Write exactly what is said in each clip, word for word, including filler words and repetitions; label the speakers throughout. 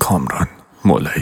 Speaker 1: کامران مولایی.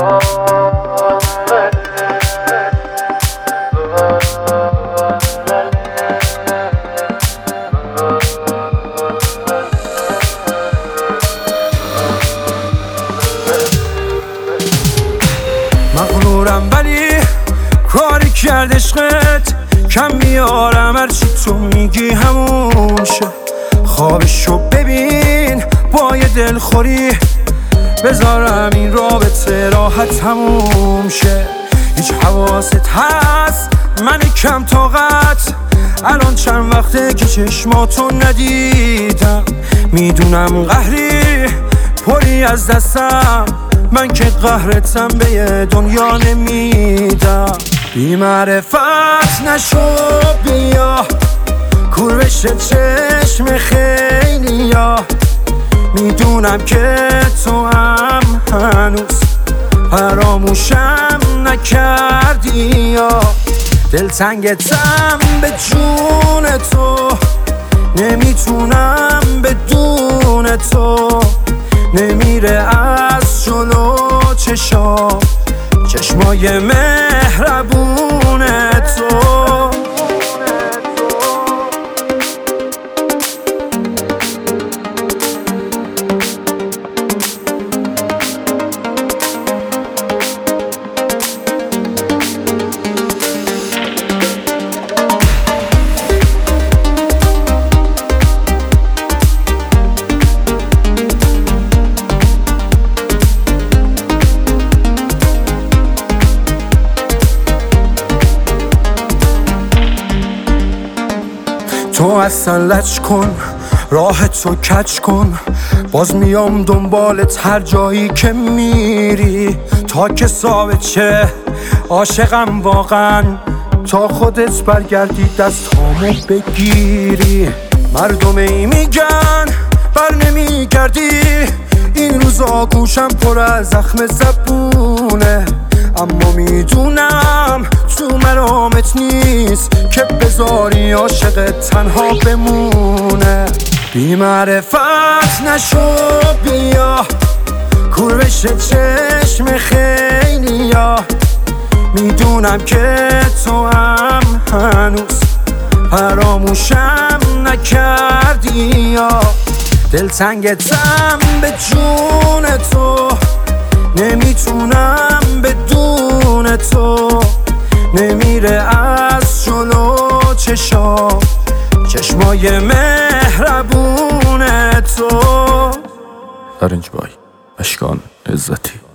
Speaker 2: مغرورم ولی کاری کرد عشقت، کم میارم هرچی تو میگی همون شه. خوابشو ببین با یه دلخوری، بذارم این رابطه راحت تموم شه. هیچ حواست هست من کم طاقت، الان چند وقته که چشماتو ندیدم. میدونم قهری پری از دستم، من که قهرتم به یه دنیا نمیدم. بی معرفت نشو بیا کور بشه چشم خیلی یا، میدونم که تو هم هنوز فراموشم نکردی یا. دلتنگتم به جون تو، نمیتونم بدون تو. نمیره از جلو چشام چشمای مهربون تو. تو اصلا لج کن، راه تو کج کن، باز میام دنبالت هر جایی که میری. تا که ثابت چه عاشقم واقعا، تا خودت برگردی دستامو بگیری. مردم ای میگن بر نمیگردی، این روزا گوشم پر از زخم زبونه. اما میدونم تو مرامت نیست که بذاری عاشق تنها بمونه. بی معرفت نشو بیا کور بشه چشم خیلی یا، میدونم که تو هم هنوز فراموشم نکردی یا. دلتنگتم به جون تو، نمیتونم بدون تو. نمیره از جلو چشام چشمای مهربون تو.
Speaker 1: فرنج بای اشکان عزتی.